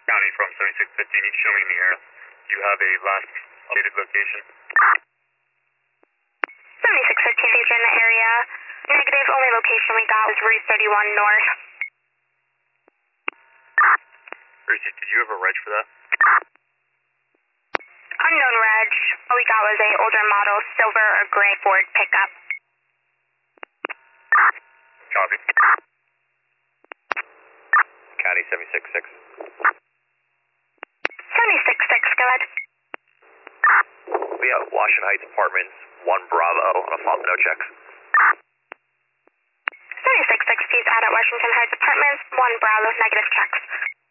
County from 7615, you can show me in the area. Do you have a last updated location? 7615 is in the area. Negative, only location we got was Route 31 North. Gracie, did you have a reg for that? Unknown reg. All we got was a older model, silver or gray Ford pickup. Copy. County 766. 766, go ahead. We have Washington Heights Apartments, 1 Bravo on a fault, no checks. 766, please out at Washington Heights Apartments, 1 Bravo, negative checks.